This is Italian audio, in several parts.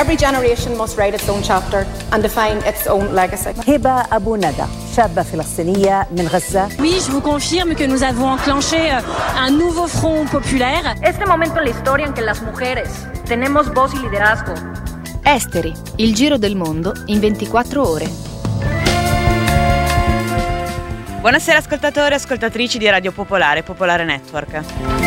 Every generation must write its own chapter and define its own legacy. هبة أبو ندى شابة فلسطينية من غزة. Oui, je vous confirme que nous avons enclenché un nouveau front populaire. Este momento en la historia en que las mujeres tenemos voz y liderazgo. Esteri, il giro del mondo in 24 ore. Buonasera ascoltatori e ascoltatrici di Radio Popolare, Popolare Network.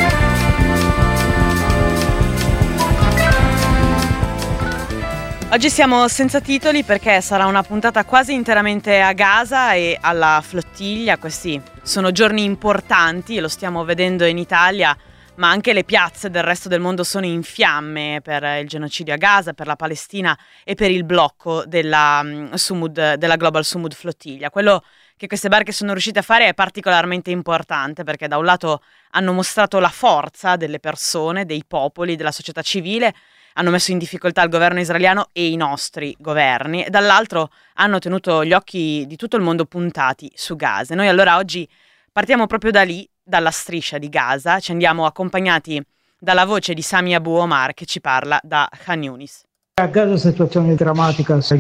Oggi siamo senza titoli perché sarà una puntata quasi interamente a Gaza e alla flottiglia. Questi sono giorni importanti e lo stiamo vedendo in Italia, ma anche le piazze del resto del mondo sono in fiamme per il genocidio a Gaza, per la Palestina e per il blocco della Global Sumud Flottiglia. Quello che queste barche sono riuscite a fare è particolarmente importante perché da un lato hanno mostrato la forza delle persone, dei popoli, della società civile, hanno messo in difficoltà il governo israeliano e i nostri governi, e dall'altro hanno tenuto gli occhi di tutto il mondo puntati su Gaza. Noi allora oggi partiamo proprio da lì, dalla striscia di Gaza, ci andiamo accompagnati dalla voce di Sami Abu Omar che ci parla da Khan Yunis. A Gaza situazione drammatica, la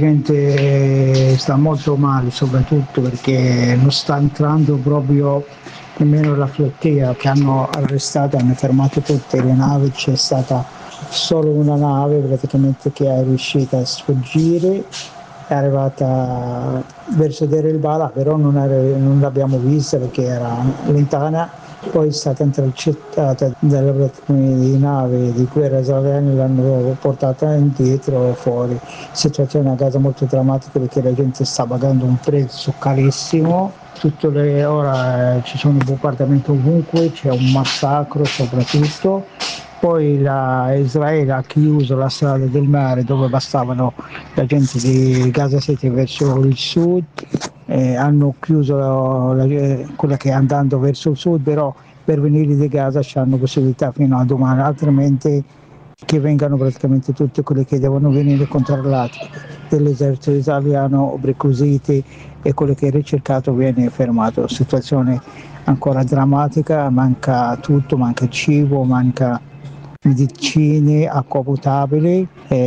gente sta molto male, soprattutto perché non sta entrando proprio nemmeno la flottiglia che hanno arrestato, hanno fermato tutte le navi, c'è stata solo una nave praticamente che è riuscita a sfuggire, è arrivata verso Deir el-Balah, però non l'abbiamo vista perché era lontana, poi è stata intercettata dalle navi di guerra israeliane, l'hanno portata indietro fuori. Situazione a Gaza molto drammatica perché la gente sta pagando un prezzo carissimo. Tutte le ore ci sono bombardamenti ovunque, c'è un massacro soprattutto. Poi Israele ha chiuso la strada del mare dove passavano la gente di Gaza City verso il sud, hanno chiuso quella che è andando verso il sud, però per venire di Gaza hanno possibilità fino a domani, altrimenti che vengano praticamente tutte quelle che devono venire controllate dall'esercito italiano, preclusiti, e quello che è ricercato viene fermato. Situazione ancora drammatica, manca tutto, manca cibo, manca medicine, acqua potabile,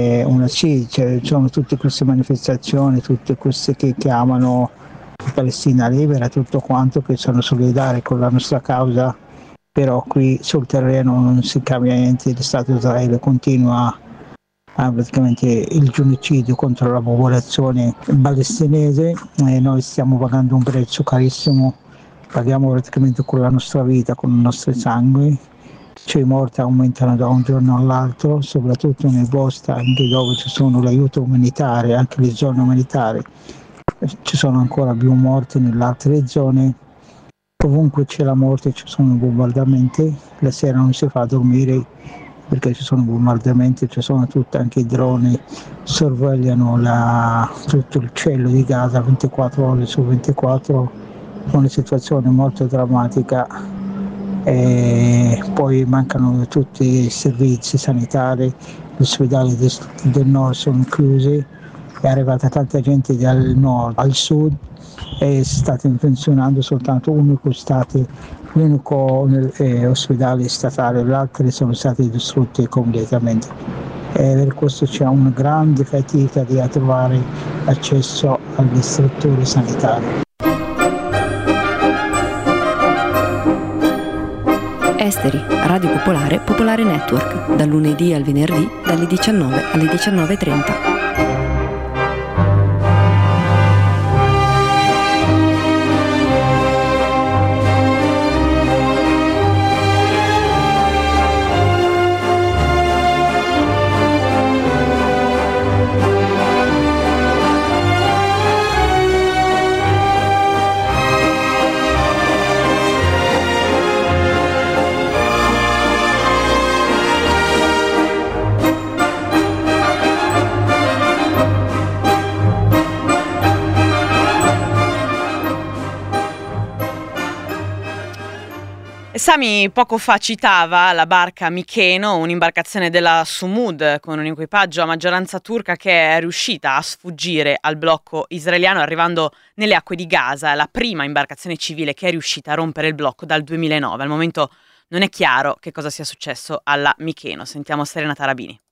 sono tutte queste manifestazioni, tutte queste che chiamano Palestina libera, tutto quanto, che sono solidari con la nostra causa, però qui sul terreno non si cambia niente, lo Stato di Israele continua praticamente il genocidio contro la popolazione palestinese e noi stiamo pagando un prezzo carissimo, paghiamo praticamente con la nostra vita, con il nostro sangue. I morti aumentano da un giorno all'altro, soprattutto nei posti anche dove ci sono l'aiuto umanitario, anche le zone umanitarie. Ci sono ancora più morti nelle altre zone, ovunque c'è la morte ci sono bombardamenti, la sera non si fa dormire perché ci sono bombardamenti, ci sono tutti anche i droni, sorvegliano tutto il cielo di Gaza 24 ore su 24, una situazione molto drammatica. E poi mancano tutti i servizi sanitari, gli ospedali del nord sono chiusi, è arrivata tanta gente dal nord al sud e state funzionando soltanto l'unico ospedale statale, gli altri sono stati distrutti completamente. E per questo c'è una grande fatica di trovare accesso alle strutture sanitarie. Esteri, Radio Popolare, Popolare Network, dal lunedì al venerdì, dalle 19 alle 19:30. Sami poco fa citava la barca Mykonos, un'imbarcazione della Sumud con un equipaggio a maggioranza turca che è riuscita a sfuggire al blocco israeliano arrivando nelle acque di Gaza, è la prima imbarcazione civile che è riuscita a rompere il blocco dal 2009. Al momento non è chiaro che cosa sia successo alla Mykonos. Sentiamo Serena Tarabini.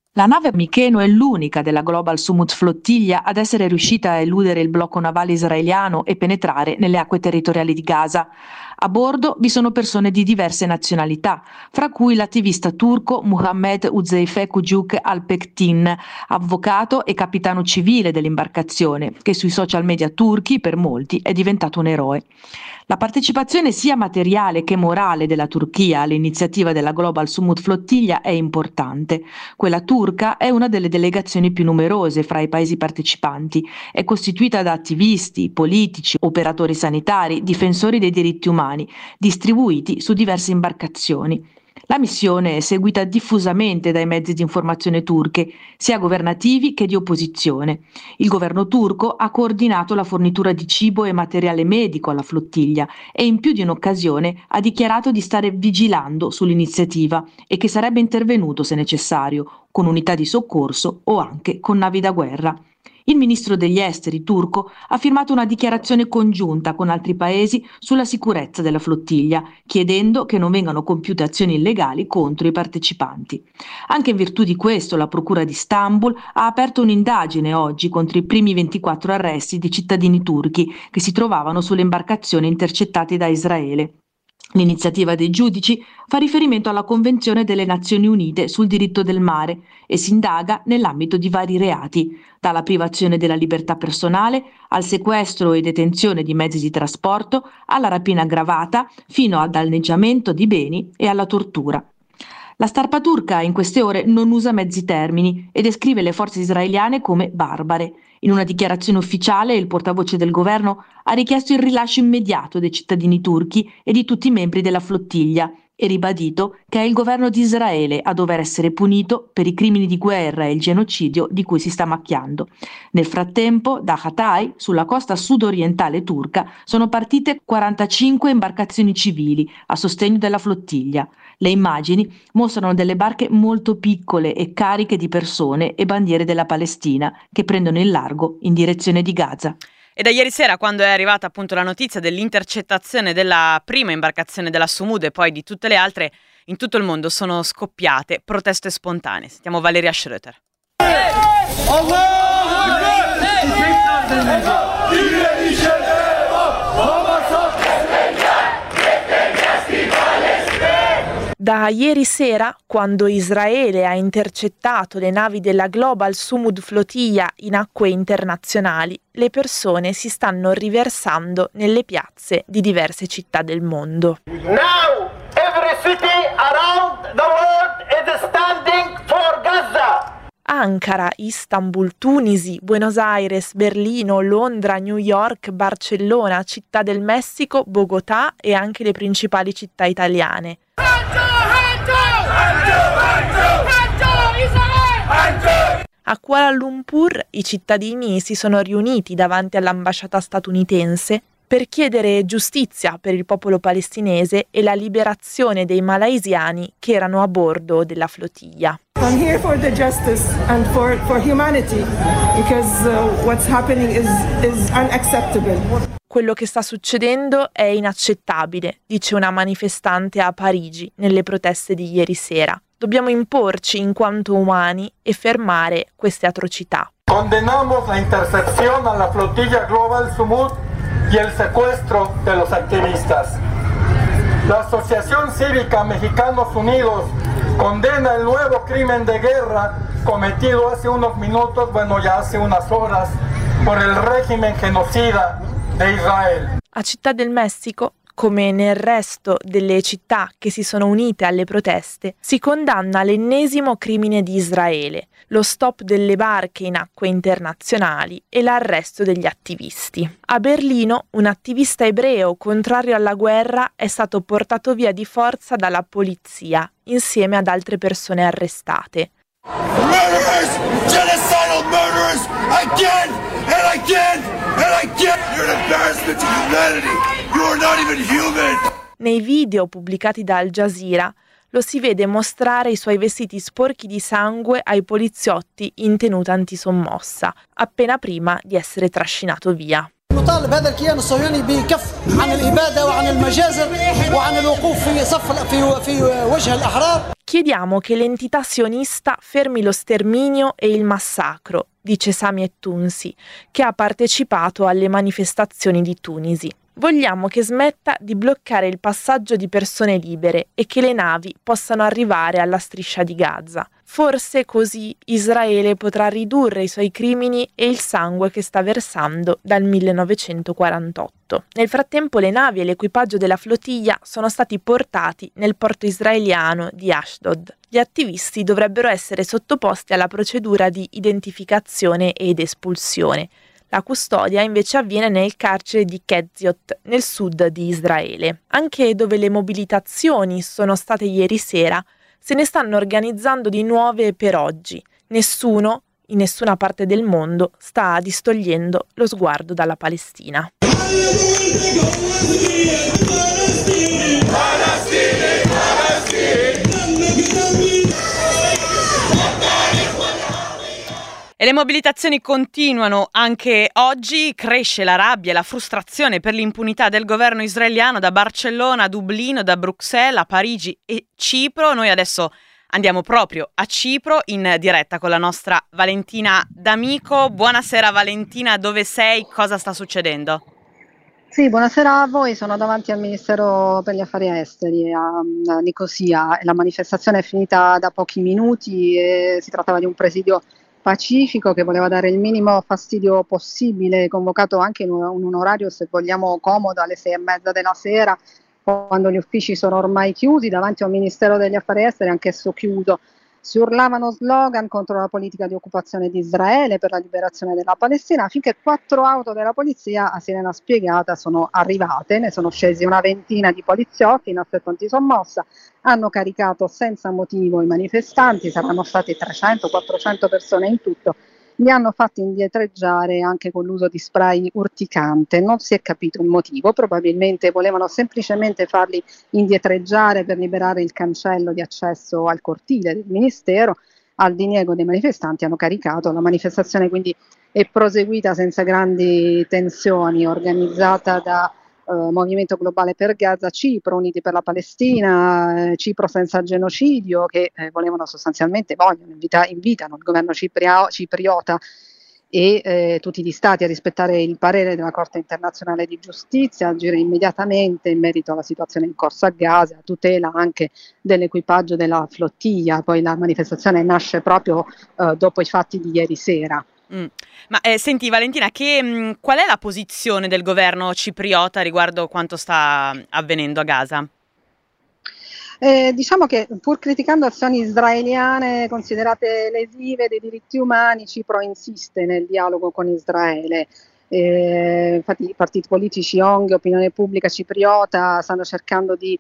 La nave Mykenò è l'unica della Global Sumud Flottiglia ad essere riuscita a eludere il blocco navale israeliano e penetrare nelle acque territoriali di Gaza. A bordo vi sono persone di diverse nazionalità, fra cui l'attivista turco Muhammed Uzeyfe Kujuk Alpektin, avvocato e capitano civile dell'imbarcazione, che sui social media turchi per molti è diventato un eroe. La partecipazione sia materiale che morale della Turchia all'iniziativa della Global Sumud Flottiglia è importante. Quella turca è una delle delegazioni più numerose fra i paesi partecipanti. È costituita da attivisti, politici, operatori sanitari, difensori dei diritti umani, distribuiti su diverse imbarcazioni. La missione è seguita diffusamente dai mezzi di informazione turche, sia governativi che di opposizione. Il governo turco ha coordinato la fornitura di cibo e materiale medico alla flottiglia e in più di un'occasione ha dichiarato di stare vigilando sull'iniziativa e che sarebbe intervenuto se necessario, con unità di soccorso o anche con navi da guerra. Il ministro degli esteri turco ha firmato una dichiarazione congiunta con altri paesi sulla sicurezza della flottiglia, chiedendo che non vengano compiute azioni illegali contro i partecipanti. Anche in virtù di questo, la Procura di Istanbul ha aperto un'indagine oggi contro i primi 24 arresti di cittadini turchi che si trovavano sulle imbarcazioni intercettate da Israele. L'iniziativa dei giudici fa riferimento alla Convenzione delle Nazioni Unite sul diritto del mare e si indaga nell'ambito di vari reati, dalla privazione della libertà personale al sequestro e detenzione di mezzi di trasporto, alla rapina aggravata, fino al danneggiamento di beni e alla tortura. La stampa turca in queste ore non usa mezzi termini e descrive le forze israeliane come barbare. In una dichiarazione ufficiale il portavoce del governo ha richiesto il rilascio immediato dei cittadini turchi e di tutti i membri della flottiglia e ribadito che è il governo di Israele a dover essere punito per i crimini di guerra e il genocidio di cui si sta macchiando. Nel frattempo, da Hatay, sulla costa sud-orientale turca, sono partite 45 imbarcazioni civili a sostegno della flottiglia. Le immagini mostrano delle barche molto piccole e cariche di persone e bandiere della Palestina che prendono il largo in direzione di Gaza. E da ieri sera, quando è arrivata appunto la notizia dell'intercettazione della prima imbarcazione della Sumud e poi di tutte le altre, in tutto il mondo sono scoppiate proteste spontanee. Sentiamo Valeria Schröter. Da ieri sera, quando Israele ha intercettato le navi della Global Sumud Flottiglia in acque internazionali, le persone si stanno riversando nelle piazze di diverse città del mondo. Now every city around the world is standing for Gaza. Ankara, Istanbul, Tunisi, Buenos Aires, Berlino, Londra, New York, Barcellona, Città del Messico, Bogotà e anche le principali città italiane. A Kuala Lumpur i cittadini si sono riuniti davanti all'ambasciata statunitense per chiedere giustizia per il popolo palestinese e la liberazione dei malaysiani che erano a bordo della flottiglia. I'm here for the justice and for humanity because what's happening is unacceptable. Quello che sta succedendo è inaccettabile, dice una manifestante a Parigi nelle proteste di ieri sera. Dobbiamo imporci in quanto umani e fermare queste atrocità. Condenamos la intercepción a la flotilla Global Sumud y el secuestro de los activistas. La Asociación Cívica Mexicanos Unidos condena el nuevo crimen de guerra cometido hace unos minutos, ya hace unas horas, por el régimen genocida de Israel. A Città del Messico, come nel resto delle città che si sono unite alle proteste, si condanna l'ennesimo crimine di Israele, lo stop delle barche in acque internazionali e l'arresto degli attivisti. A Berlino, un attivista ebreo contrario alla guerra è stato portato via di forza dalla polizia, insieme ad altre persone arrestate. Murderers! Genocidal murderers! Again! And again! And again! You're an embarrassment to humanity! You are not even human! Nei video pubblicati da Al Jazeera lo si vede mostrare i suoi vestiti sporchi di sangue ai poliziotti in tenuta antisommossa, appena prima di essere trascinato via. نطالب هذا الكيان الصهيوني بكف عن الإبادة وعن المجازر وعن الوقوف في وجه الأحرار. Chiediamo che l'entità sionista fermi lo sterminio e il massacro, dice Sami Ettunsi, che ha partecipato alle manifestazioni di Tunisi. Vogliamo che smetta di bloccare il passaggio di persone libere e che le navi possano arrivare alla striscia di Gaza. Forse così Israele potrà ridurre i suoi crimini e il sangue che sta versando dal 1948. Nel frattempo le navi e l'equipaggio della flottiglia sono stati portati nel porto israeliano di Ashdod. Gli attivisti dovrebbero essere sottoposti alla procedura di identificazione ed espulsione. La custodia invece avviene nel carcere di Ketziot, nel sud di Israele. Anche dove le mobilitazioni sono state ieri sera, se ne stanno organizzando di nuove per oggi. Nessuno, in nessuna parte del mondo, sta distogliendo lo sguardo dalla Palestina. E le mobilitazioni continuano anche oggi, cresce la rabbia e la frustrazione per l'impunità del governo israeliano da Barcellona a Dublino, da Bruxelles a Parigi e Cipro. Noi adesso andiamo proprio a Cipro in diretta con la nostra Valentina D'Amico. Buonasera Valentina, dove sei? Cosa sta succedendo? Sì, buonasera a voi, sono davanti al Ministero per gli Affari Esteri a Nicosia. La manifestazione è finita da pochi minuti e si trattava di un presidio pacifico che voleva dare il minimo fastidio possibile, convocato anche in un orario, se vogliamo, comodo, alle 6:30 della sera, quando gli uffici sono ormai chiusi, davanti a un Ministero degli Affari Esteri anch'esso chiuso. Si urlavano slogan contro la politica di occupazione di Israele per la liberazione della Palestina, finché 4 auto della polizia a sirena spiegata sono arrivate. Ne sono scesi una ventina di poliziotti in assetto antisommossa, hanno caricato senza motivo i manifestanti, saranno state 300-400 persone in tutto, li hanno fatti indietreggiare anche con l'uso di spray urticante. Non si è capito il motivo, probabilmente volevano semplicemente farli indietreggiare per liberare il cancello di accesso al cortile del Ministero. Al diniego dei manifestanti hanno caricato. La manifestazione quindi è proseguita senza grandi tensioni, organizzata da Movimento Globale per Gaza, Cipro, Uniti per la Palestina, Cipro senza genocidio, che invitano il governo cipriota e tutti gli stati a rispettare il parere della Corte internazionale di giustizia, agire immediatamente in merito alla situazione in corso a Gaza, a tutela anche dell'equipaggio della flottiglia. Poi la manifestazione nasce proprio dopo i fatti di ieri sera. Ma senti Valentina, qual è la posizione del governo cipriota riguardo quanto sta avvenendo a Gaza? Diciamo che pur criticando azioni israeliane considerate lesive dei diritti umani, Cipro insiste nel dialogo con Israele. Infatti i partiti politici, ONG, opinione pubblica cipriota stanno cercando di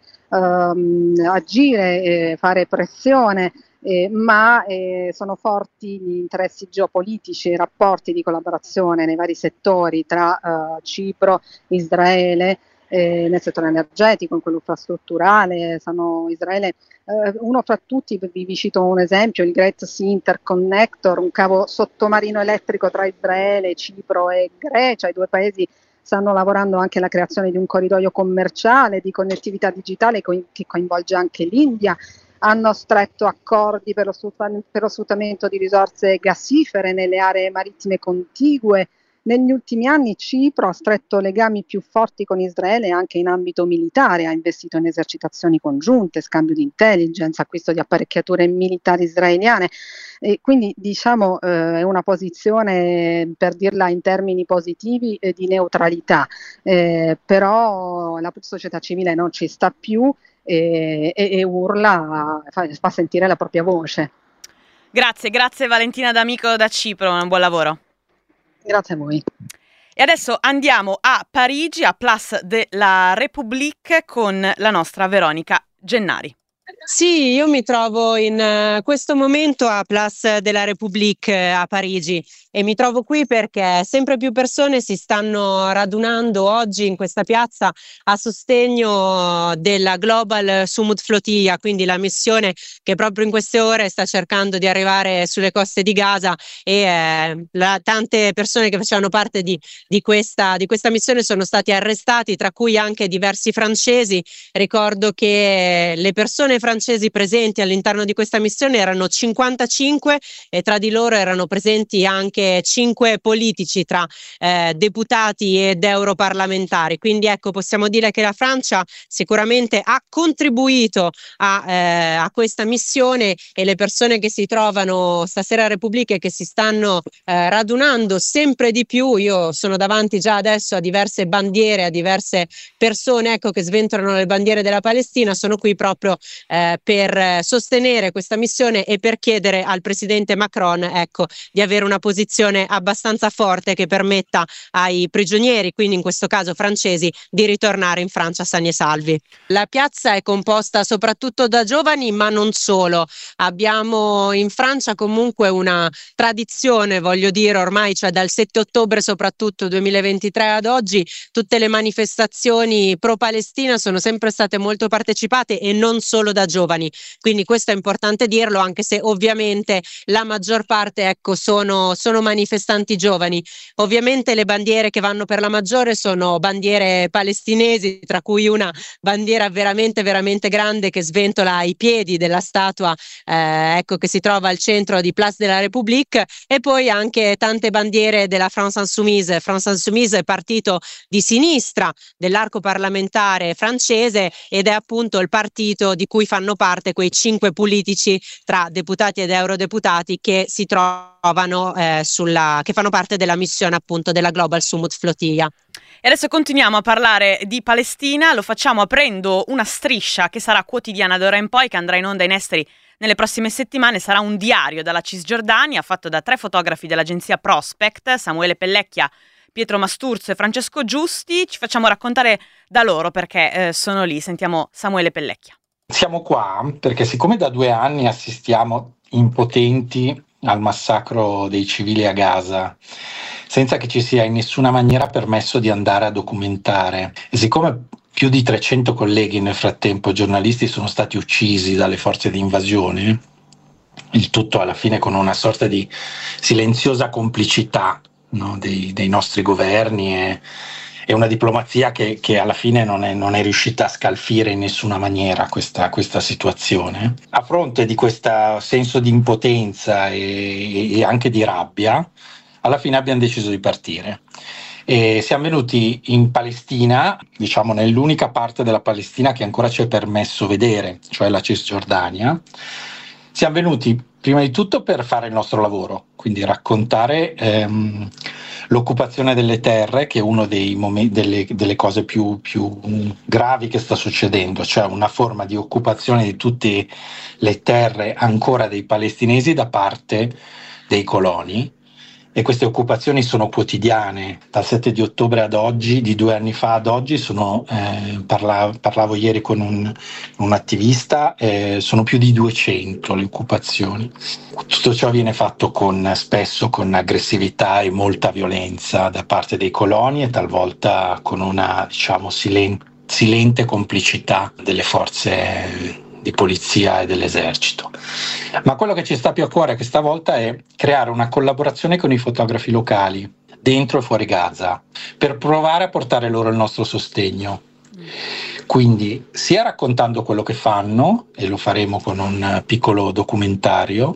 agire, fare pressione, ma sono forti gli interessi geopolitici e rapporti di collaborazione nei vari settori tra Cipro, Israele, nel settore energetico, in quello infrastrutturale. Israele, uno fra tutti, vi cito un esempio, il Great Sea Interconnector, un cavo sottomarino elettrico tra Israele, Cipro e Grecia. I due paesi stanno lavorando anche alla creazione di un corridoio commerciale di connettività digitale che coinvolge anche l'India. Hanno stretto accordi per lo sfruttamento di risorse gassifere nelle aree marittime contigue. Negli ultimi anni Cipro ha stretto legami più forti con Israele anche in ambito militare, ha investito in esercitazioni congiunte, scambio di intelligence, acquisto di apparecchiature militari israeliane, e quindi diciamo è una posizione, per dirla in termini positivi, di neutralità, però la società civile non ci sta più e urla, fa sentire la propria voce. Grazie Valentina D'Amico da Cipro, un buon lavoro. Grazie a voi. E adesso andiamo a Parigi, a Place de la République, con la nostra Veronica Gennari. Sì, io mi trovo in questo momento a Place de la République a Parigi e mi trovo qui perché sempre più persone si stanno radunando oggi in questa piazza a sostegno della Global Sumut Flotilla, quindi la missione che proprio in queste ore sta cercando di arrivare sulle coste di Gaza, e tante persone che facevano parte di questa missione sono stati arrestati, tra cui anche diversi francesi. Ricordo che le persone francesi presenti all'interno di questa missione erano 55 e tra di loro erano presenti anche 5 politici tra deputati ed europarlamentari. Quindi ecco, possiamo dire che la Francia sicuramente ha contribuito a questa missione, e le persone che si trovano stasera a Repubblica e che si stanno radunando sempre di più, io sono davanti già adesso a diverse bandiere, a diverse persone, ecco, che sventolano le bandiere della Palestina, sono qui proprio per sostenere questa missione e per chiedere al presidente Macron, ecco, di avere una posizione abbastanza forte che permetta ai prigionieri, quindi in questo caso francesi, di ritornare in Francia sani e salvi. La piazza è composta soprattutto da giovani, ma non solo. Abbiamo in Francia comunque una tradizione, voglio dire, ormai, cioè dal 7 ottobre soprattutto 2023 ad oggi, tutte le manifestazioni pro-Palestina sono sempre state molto partecipate e non solo da giovani. Quindi questo è importante dirlo, anche se ovviamente la maggior parte, ecco, sono manifestanti giovani. Ovviamente le bandiere che vanno per la maggiore sono bandiere palestinesi, tra cui una bandiera veramente veramente grande che sventola ai piedi della statua ecco, che si trova al centro di Place de la République, e poi anche tante bandiere della France Insoumise. France Insoumise è partito di sinistra dell'arco parlamentare francese ed è appunto il partito di cui fanno parte quei 5 politici tra deputati ed eurodeputati che si trovano che fanno parte della missione appunto della Global Summit Flotilla. E adesso continuiamo a parlare di Palestina, lo facciamo aprendo una striscia che sarà quotidiana d'ora in poi, che andrà in onda in esteri nelle prossime settimane. Sarà un diario dalla Cisgiordania fatto da 3 fotografi dell'agenzia Prospect, Samuele Pellecchia, Pietro Masturzo e Francesco Giusti. Ci facciamo raccontare da loro perché sono lì. Sentiamo Samuele Pellecchia. Siamo qua perché siccome da 2 anni assistiamo impotenti al massacro dei civili a Gaza, senza che ci sia in nessuna maniera permesso di andare a documentare, e siccome più di 300 colleghi nel frattempo, giornalisti, sono stati uccisi dalle forze di invasione, il tutto alla fine con una sorta di silenziosa complicità, no, dei nostri governi e una diplomazia che alla fine non è riuscita a scalfire in nessuna maniera questa situazione. A fronte di questo senso di impotenza e anche di rabbia, alla fine abbiamo deciso di partire. E siamo venuti in Palestina, diciamo nell'unica parte della Palestina che ancora ci è permesso vedere, cioè la Cisgiordania. Siamo venuti prima di tutto per fare il nostro lavoro, quindi raccontare l'occupazione delle terre, che è uno delle cose più gravi che sta succedendo, cioè una forma di occupazione di tutte le terre ancora dei palestinesi da parte dei coloni. E queste occupazioni sono quotidiane, dal 7 di ottobre ad oggi, di 2 anni fa ad oggi, parlavo ieri con un attivista, sono più di 200 le occupazioni. Tutto ciò viene fatto spesso con aggressività e molta violenza da parte dei coloni e talvolta con una, diciamo, silente complicità delle forze di polizia e dell'esercito. Ma quello che ci sta più a cuore questa volta è creare una collaborazione con i fotografi locali, dentro e fuori Gaza, per provare a portare loro il nostro sostegno. Quindi sia raccontando quello che fanno, e lo faremo con un piccolo documentario,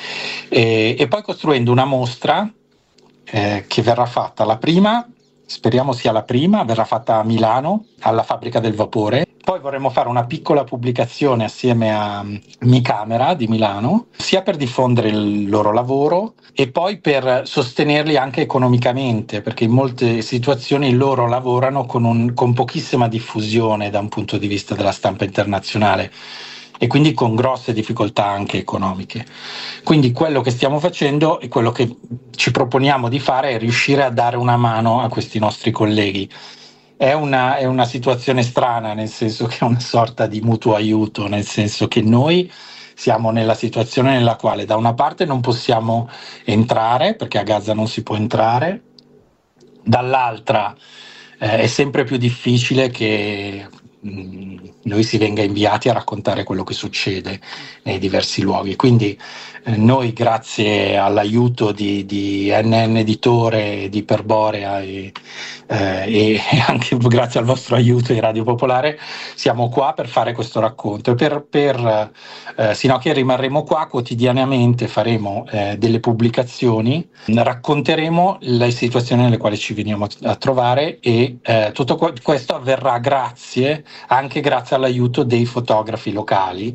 e poi costruendo una mostra che verrà fatta la prima, speriamo sia la prima, verrà fatta a Milano, alla Fabbrica del Vapore. Poi vorremmo fare una piccola pubblicazione assieme a Mi Camera di Milano, sia per diffondere il loro lavoro e poi per sostenerli anche economicamente, perché in molte situazioni loro lavorano con pochissima diffusione da un punto di vista della stampa internazionale e quindi con grosse difficoltà anche economiche. Quindi quello che stiamo facendo e quello che ci proponiamo di fare è riuscire a dare una mano a questi nostri colleghi. È una situazione strana, nel senso che è una sorta di mutuo aiuto, nel senso che noi siamo nella situazione nella quale da una parte non possiamo entrare, perché a Gaza non si può entrare, dall'altra è sempre più difficile che noi si venga inviati a raccontare quello che succede nei diversi luoghi. Quindi noi, grazie all'aiuto di NN Editore, di Perborea e anche grazie al vostro aiuto di Radio Popolare, siamo qua per fare questo racconto e sino a che rimarremo qua quotidianamente faremo delle pubblicazioni, racconteremo le situazioni nelle quali ci veniamo a trovare e tutto questo avverrà anche grazie all'aiuto dei fotografi locali.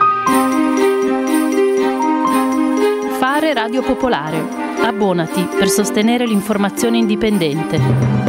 Fare Radio Popolare. Abbonati per sostenere l'informazione indipendente.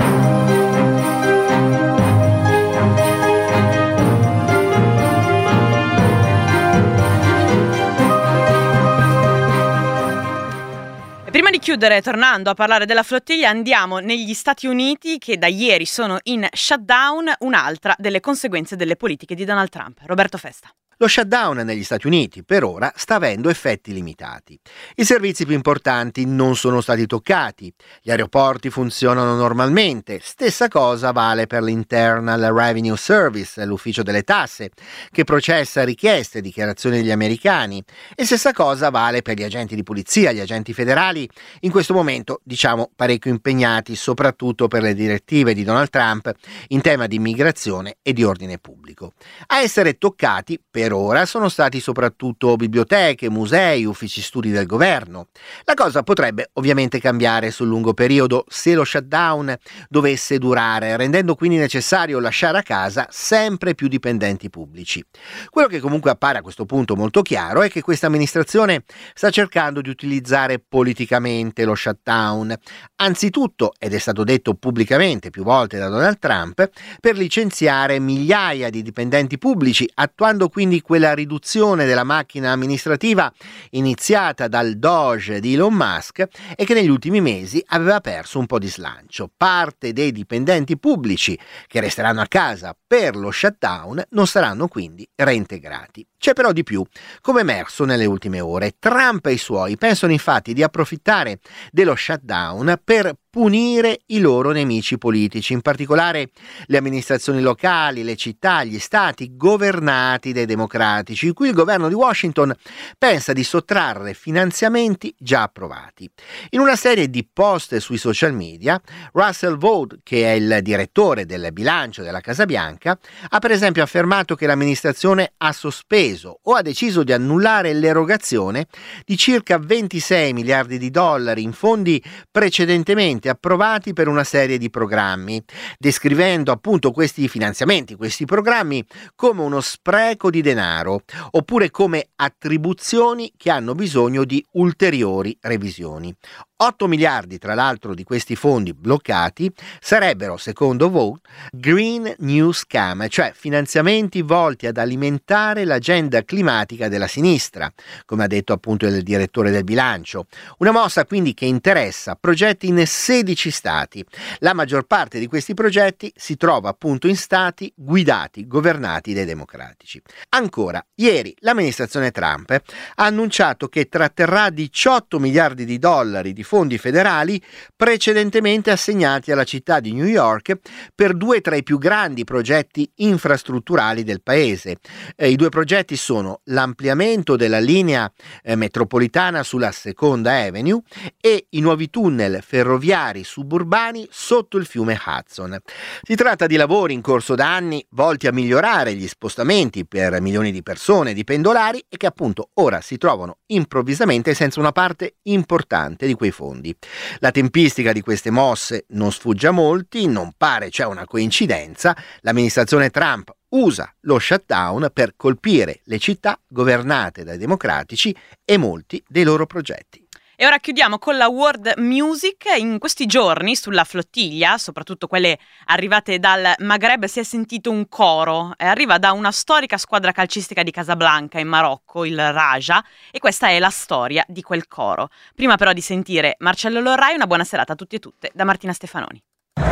Prima di chiudere, tornando a parlare della flottiglia, andiamo negli Stati Uniti che da ieri sono in shutdown, un'altra delle conseguenze delle politiche di Donald Trump. Roberto Festa. Lo shutdown negli Stati Uniti per ora sta avendo effetti limitati. I servizi più importanti non sono stati toccati, gli aeroporti funzionano normalmente, stessa cosa vale per l'Internal Revenue Service, l'ufficio delle tasse, che processa richieste e dichiarazioni degli americani, e stessa cosa vale per gli agenti di polizia, gli agenti federali, in questo momento parecchio impegnati soprattutto per le direttive di Donald Trump in tema di immigrazione e di ordine pubblico. A essere toccati per ora sono stati soprattutto biblioteche, musei, uffici studi del governo. La cosa potrebbe ovviamente cambiare sul lungo periodo se lo shutdown dovesse durare, rendendo quindi necessario lasciare a casa sempre più dipendenti pubblici. Quello che comunque appare a questo punto molto chiaro è che questa amministrazione sta cercando di utilizzare politicamente lo shutdown, anzitutto, ed è stato detto pubblicamente più volte da Donald Trump, per licenziare migliaia di dipendenti pubblici, attuando quindi quella riduzione della macchina amministrativa iniziata dal Doge di Elon Musk e che negli ultimi mesi aveva perso un po' di slancio. Parte dei dipendenti pubblici che resteranno a casa per lo shutdown non saranno quindi reintegrati. C'è però di più. Come emerso nelle ultime ore, Trump e i suoi pensano infatti di approfittare dello shutdown per punire i loro nemici politici, in particolare le amministrazioni locali, le città, gli stati governati dai democratici, in cui il governo di Washington pensa di sottrarre finanziamenti già approvati. In una serie di post sui social media, Russell Vought, che è il direttore del bilancio della Casa Bianca, ha per esempio affermato che l'amministrazione ha sospeso o ha deciso di annullare l'erogazione di circa 26 miliardi di dollari in fondi precedentemente approvati per una serie di programmi, descrivendo appunto questi finanziamenti, questi programmi, come uno spreco di denaro, oppure come attribuzioni che hanno bisogno di ulteriori revisioni. 8 miliardi, tra l'altro, di questi fondi bloccati sarebbero, secondo Vought, Green New Scam, cioè finanziamenti volti ad alimentare l'agenda climatica della sinistra, come ha detto appunto il direttore del bilancio. Una mossa quindi che interessa progetti in 16 stati. La maggior parte di questi progetti si trova appunto in stati guidati, governati dai democratici. Ancora, ieri l'amministrazione Trump ha annunciato che tratterrà 18 miliardi di dollari di fondi federali precedentemente assegnati alla città di New York per 2 tra i più grandi progetti infrastrutturali del paese. I 2 progetti sono l'ampliamento della linea metropolitana sulla Seconda Avenue e i nuovi tunnel ferroviari suburbani sotto il fiume Hudson. Si tratta di lavori in corso da anni volti a migliorare gli spostamenti per milioni di persone, di pendolari, e che appunto ora si trovano improvvisamente senza una parte importante di quei fondi. La tempistica di queste mosse non sfugge a molti, non pare c'è una coincidenza. L'amministrazione Trump usa lo shutdown per colpire le città governate dai democratici e molti dei loro progetti. E ora chiudiamo con la world music. In questi giorni sulla flottiglia, soprattutto quelle arrivate dal Maghreb, si è sentito un coro. Arriva da una storica squadra calcistica di Casablanca in Marocco, il Raja, e questa è la storia di quel coro. Prima però di sentire Marcello Lorrai, una buona serata a tutti e tutte da Martina Stefanoni.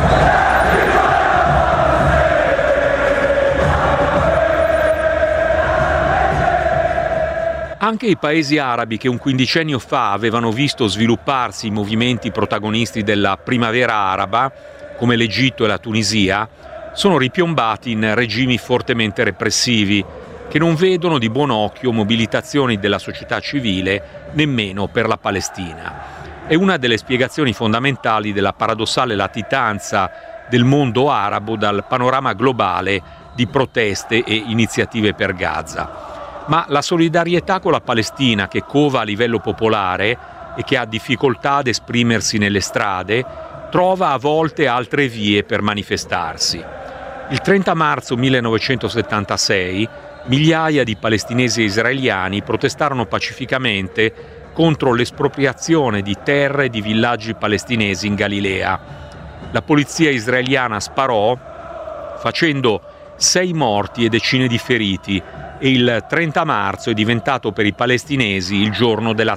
Anche i paesi arabi che un quindicennio fa avevano visto svilupparsi i movimenti protagonisti della primavera araba, come l'Egitto e la Tunisia, sono ripiombati in regimi fortemente repressivi, che non vedono di buon occhio mobilitazioni della società civile nemmeno per la Palestina. È una delle spiegazioni fondamentali della paradossale latitanza del mondo arabo dal panorama globale di proteste e iniziative per Gaza. Ma la solidarietà con la Palestina, che cova a livello popolare e che ha difficoltà ad esprimersi nelle strade, trova a volte altre vie per manifestarsi. Il 30 marzo 1976 migliaia di palestinesi e israeliani protestarono pacificamente contro l'espropriazione di terre e di villaggi palestinesi in Galilea. La polizia israeliana sparò, facendo 6 morti e decine di feriti, e il 30 marzo è diventato per i palestinesi il giorno della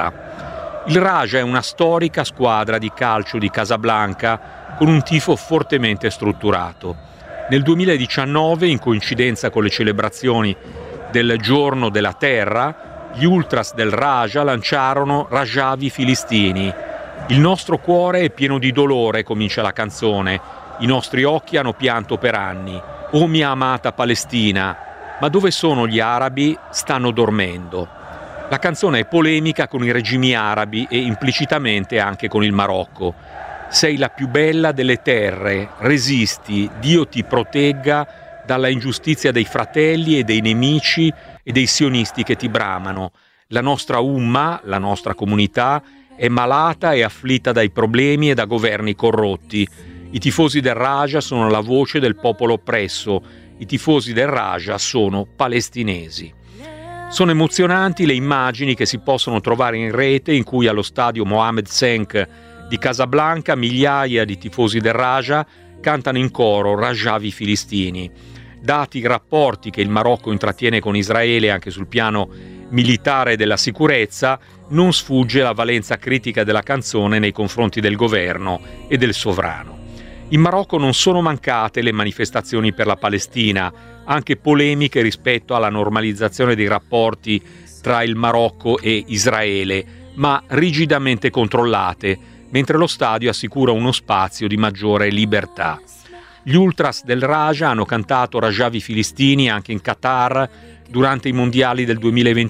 terra. Il Raja è una storica squadra di calcio di Casablanca con un tifo fortemente strutturato. Nel 2019, in coincidenza con le celebrazioni del giorno della terra, gli ultras del Raja lanciarono Rajavi filistini. Il nostro cuore è pieno di dolore, comincia la canzone. I nostri occhi hanno pianto per anni. O mia amata Palestina, ma dove sono gli arabi? Stanno dormendo. La canzone è polemica con i regimi arabi e implicitamente anche con il Marocco. Sei la più bella delle terre, resisti, Dio ti protegga dalla ingiustizia dei fratelli e dei nemici e dei sionisti che ti bramano. La nostra umma, la nostra comunità, è malata e afflitta dai problemi e da governi corrotti. I tifosi del Raja sono la voce del popolo oppresso. I tifosi del Raja sono palestinesi. Sono emozionanti le immagini che si possono trovare in rete in cui allo stadio Mohammed Senk di Casablanca migliaia di tifosi del Raja cantano in coro Rajavi filistini. Dati i rapporti che il Marocco intrattiene con Israele anche sul piano militare e della sicurezza, non sfugge la valenza critica della canzone nei confronti del governo e del sovrano. In Marocco non sono mancate le manifestazioni per la Palestina, anche polemiche rispetto alla normalizzazione dei rapporti tra il Marocco e Israele, ma rigidamente controllate, mentre lo stadio assicura uno spazio di maggiore libertà. Gli ultras del Raja hanno cantato Rajavi filistini anche in Qatar durante i mondiali del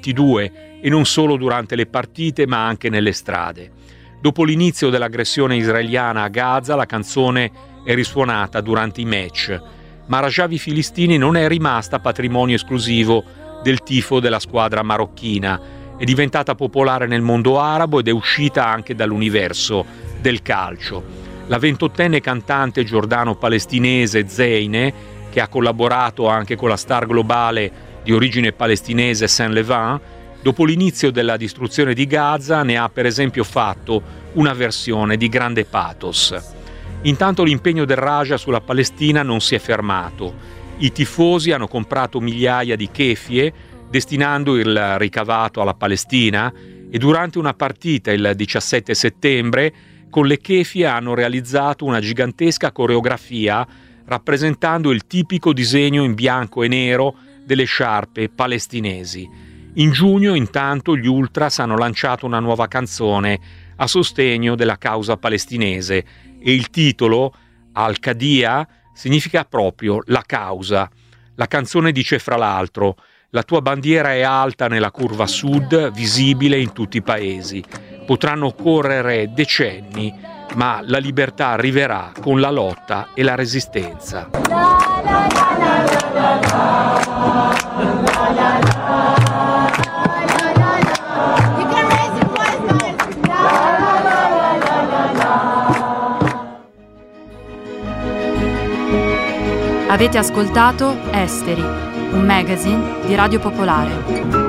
2022 e non solo durante le partite ma anche nelle strade. Dopo l'inizio dell'aggressione israeliana a Gaza, la canzone è risuonata durante i match, ma Rajavi filistini non è rimasta patrimonio esclusivo del tifo della squadra marocchina. È diventata popolare nel mondo arabo ed è uscita anche dall'universo del calcio. La 28enne cantante giordano-palestinese Zeine, che ha collaborato anche con la star globale di origine palestinese Saint Levin, dopo l'inizio della distruzione di Gaza ne ha per esempio fatto una versione di grande pathos. Intanto l'impegno del Raja sulla Palestina non si è fermato. I tifosi hanno comprato migliaia di kefie destinando il ricavato alla Palestina e durante una partita il 17 settembre con le kefie hanno realizzato una gigantesca coreografia rappresentando il tipico disegno in bianco e nero delle sciarpe palestinesi. In giugno, intanto, gli ultras hanno lanciato una nuova canzone a sostegno della causa palestinese e il titolo, Al-Qadia, significa proprio la causa. La canzone dice fra l'altro: la tua bandiera è alta nella curva sud, visibile in tutti i paesi. Potranno correre decenni, ma la libertà arriverà con la lotta e la resistenza. Avete ascoltato Esteri, un magazine di Radio Popolare.